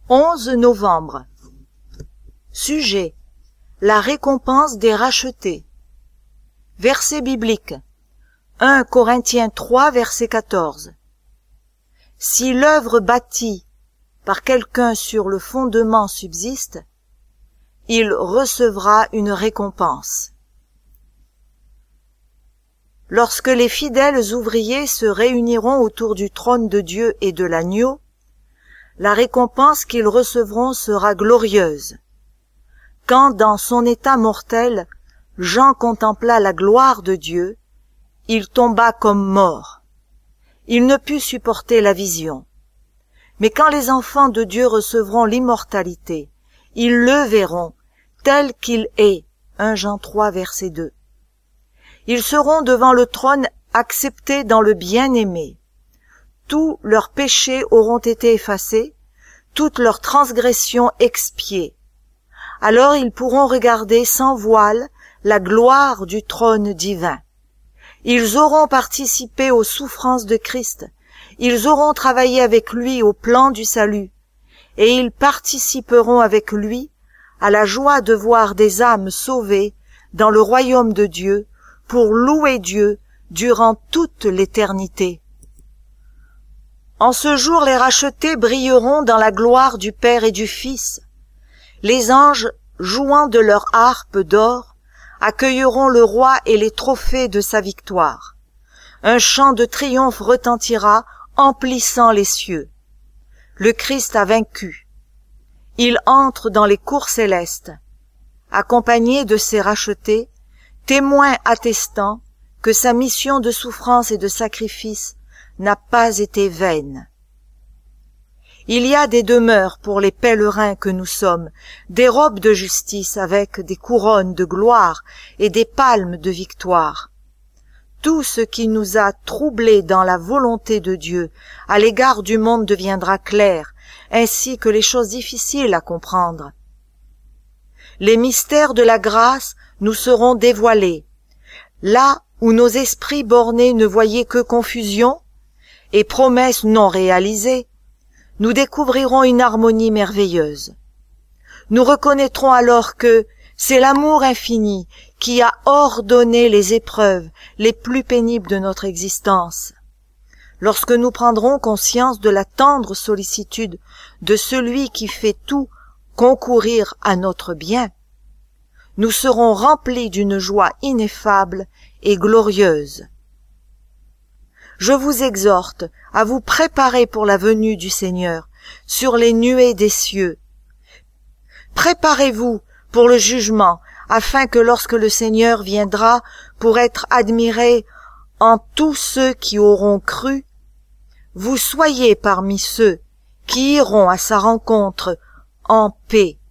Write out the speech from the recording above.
11 novembre. Sujet: la récompense des rachetés. Verset biblique. 1 Corinthiens 3, verset 14. Si l'œuvre bâtie par quelqu'un sur le fondement subsiste, il recevra une récompense. Lorsque les fidèles ouvriers se réuniront autour du trône de Dieu et de l'agneau, la récompense qu'ils recevront sera glorieuse. Quand dans son état mortel, Jean contempla la gloire de Dieu, il tomba comme mort. Il ne put supporter la vision. Mais quand les enfants de Dieu recevront l'immortalité, ils le verront tel qu'il est. 1 Jean 3, verset 2. Ils seront devant le trône acceptés dans le bien-aimé. Tous leurs péchés auront été effacés, toutes leurs transgressions expiées. Alors ils pourront regarder sans voile la gloire du trône divin. Ils auront participé aux souffrances de Christ, ils auront travaillé avec lui au plan du salut, et ils participeront avec lui à la joie de voir des âmes sauvées dans le royaume de Dieu pour louer Dieu durant toute l'éternité. En ce jour, les rachetés brilleront dans la gloire du Père et du Fils. Les anges, jouant de leur harpe d'or, accueilleront le roi et les trophées de sa victoire. Un chant de triomphe retentira, emplissant les cieux. Le Christ a vaincu. Il entre dans les cours célestes, accompagné de ses rachetés, témoins attestant que sa mission de souffrance et de sacrifice n'a pas été vaine. Il y a des demeures pour les pèlerins que nous sommes, des robes de justice avec des couronnes de gloire et des palmes de victoire. Tout ce qui nous a troublés dans la volonté de Dieu à l'égard du monde deviendra clair, ainsi que les choses difficiles à comprendre. Les mystères de la grâce nous seront dévoilés. Là où nos esprits bornés ne voyaient que confusion et promesses non réalisées, nous découvrirons une harmonie merveilleuse. Nous reconnaîtrons alors que c'est l'amour infini qui a ordonné les épreuves les plus pénibles de notre existence. Lorsque nous prendrons conscience de la tendre sollicitude de celui qui fait tout concourir à notre bien, nous serons remplis d'une joie ineffable et glorieuse. Je vous exhorte à vous préparer pour la venue du Seigneur sur les nuées des cieux. Préparez-vous pour le jugement, afin que lorsque le Seigneur viendra pour être admiré en tous ceux qui auront cru, vous soyez parmi ceux qui iront à sa rencontre en paix.